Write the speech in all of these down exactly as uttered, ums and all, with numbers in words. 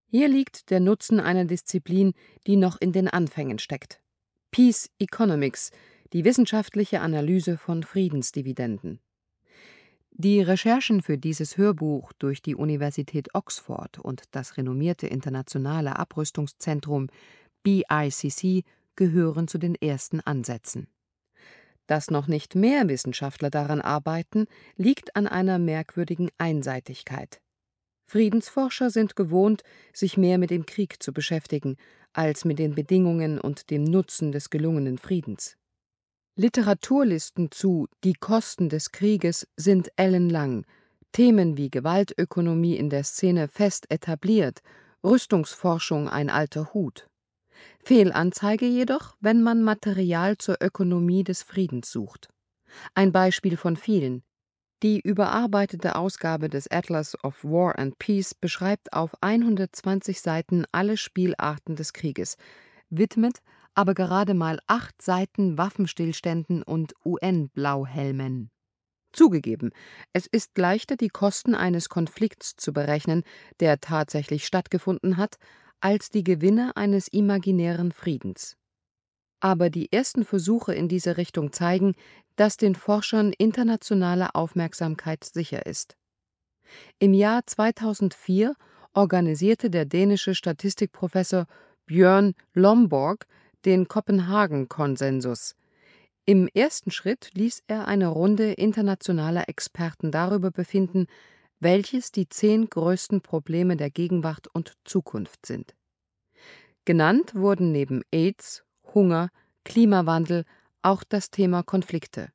Hier liegt der Nutzen einer Disziplin, die noch in den Anfängen steckt: Peace Economics, die wissenschaftliche Analyse von Friedensdividenden. Die Recherchen für dieses Hörbuch durch die Universität Oxford und das renommierte internationale Abrüstungszentrum B I C C gehören zu den ersten Ansätzen. Dass noch nicht mehr Wissenschaftler daran arbeiten, liegt an einer merkwürdigen Einseitigkeit. Friedensforscher sind gewohnt, sich mehr mit dem Krieg zu beschäftigen, als mit den Bedingungen und dem Nutzen des gelungenen Friedens. Literaturlisten zu »Die Kosten des Krieges« sind ellenlang, Themen wie Gewaltökonomie in der Szene fest etabliert, Rüstungsforschung ein alter Hut. Fehlanzeige jedoch, wenn man Material zur Ökonomie des Friedens sucht. Ein Beispiel von vielen: Die überarbeitete Ausgabe des Atlas of War and Peace beschreibt auf hundertzwanzig Seiten alle Spielarten des Krieges, widmet aber gerade mal acht Seiten Waffenstillständen und U N-Blauhelmen. Zugegeben, es ist leichter, die Kosten eines Konflikts zu berechnen, der tatsächlich stattgefunden hat, als die Gewinne eines imaginären Friedens. Aber die ersten Versuche in diese Richtung zeigen, dass den Forschern internationale Aufmerksamkeit sicher ist. Im Jahr zweitausendvier organisierte der dänische Statistikprofessor Bjørn Lomborg den Kopenhagen-Konsensus. Im ersten Schritt ließ er eine Runde internationaler Experten darüber befinden, welches die zehn größten Probleme der Gegenwart und Zukunft sind. Genannt wurden neben AIDS, Hunger, Klimawandel auch das Thema Konflikte.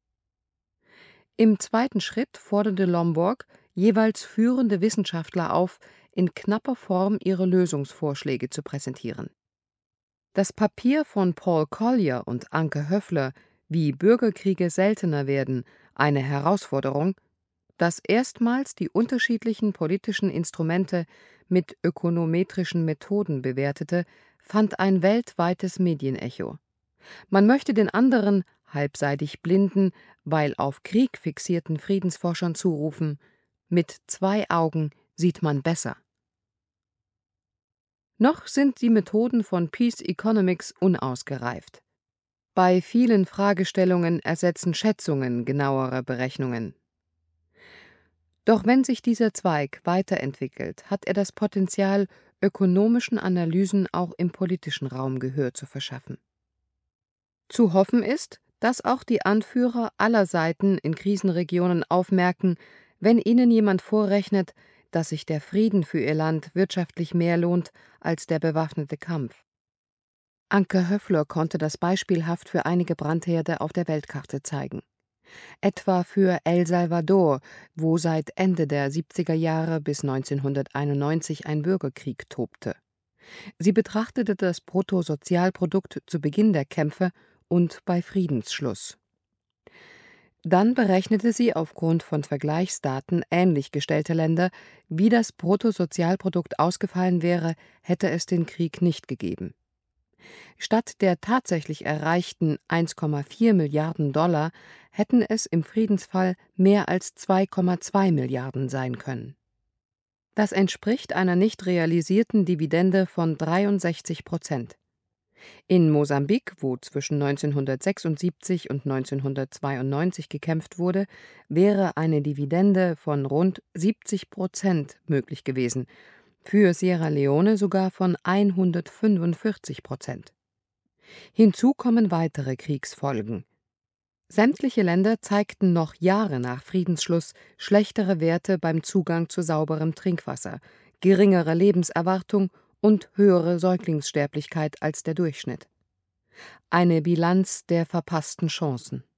Im zweiten Schritt forderte Lomborg jeweils führende Wissenschaftler auf, in knapper Form ihre Lösungsvorschläge zu präsentieren. Das Papier von Paul Collier und Anke Höffler, wie Bürgerkriege seltener werden, eine Herausforderung, das erstmals die unterschiedlichen politischen Instrumente mit ökonometrischen Methoden bewertete, fand ein weltweites Medienecho. Man möchte den anderen, halbseitig blinden, weil auf Krieg fixierten Friedensforschern zurufen: Mit zwei Augen sieht man besser. Noch sind die Methoden von Peace Economics unausgereift. Bei vielen Fragestellungen ersetzen Schätzungen genauere Berechnungen. Doch wenn sich dieser Zweig weiterentwickelt, hat er das Potenzial, ökonomischen Analysen auch im politischen Raum Gehör zu verschaffen. Zu hoffen ist, dass auch die Anführer aller Seiten in Krisenregionen aufmerken, wenn ihnen jemand vorrechnet, dass sich der Frieden für ihr Land wirtschaftlich mehr lohnt als der bewaffnete Kampf. Anke Höffler konnte das beispielhaft für einige Brandherde auf der Weltkarte zeigen. Etwa für El Salvador, wo seit Ende der siebziger Jahre bis neunzehnhunderteinundneunzig ein Bürgerkrieg tobte. Sie betrachtete das Bruttosozialprodukt zu Beginn der Kämpfe und bei Friedensschluss. Dann berechnete sie aufgrund von Vergleichsdaten ähnlich gestellter Länder, wie das Bruttosozialprodukt ausgefallen wäre, hätte es den Krieg nicht gegeben. Statt der tatsächlich erreichten eins Komma vier Milliarden Dollar hätten es im Friedensfall mehr als zwei Komma zwei Milliarden sein können. Das entspricht einer nicht realisierten Dividende von dreiundsechzig Prozent. In Mosambik, wo zwischen neunzehnhundertsechsundsiebzig und neunzehnhundertzweiundneunzig gekämpft wurde, wäre eine Dividende von rund siebzig Prozent möglich gewesen, für Sierra Leone sogar von hundertfünfundvierzig Prozent. Hinzu kommen weitere Kriegsfolgen. Sämtliche Länder zeigten noch Jahre nach Friedensschluss schlechtere Werte beim Zugang zu sauberem Trinkwasser, geringere Lebenserwartung und höhere Säuglingssterblichkeit als der Durchschnitt. Eine Bilanz der verpassten Chancen.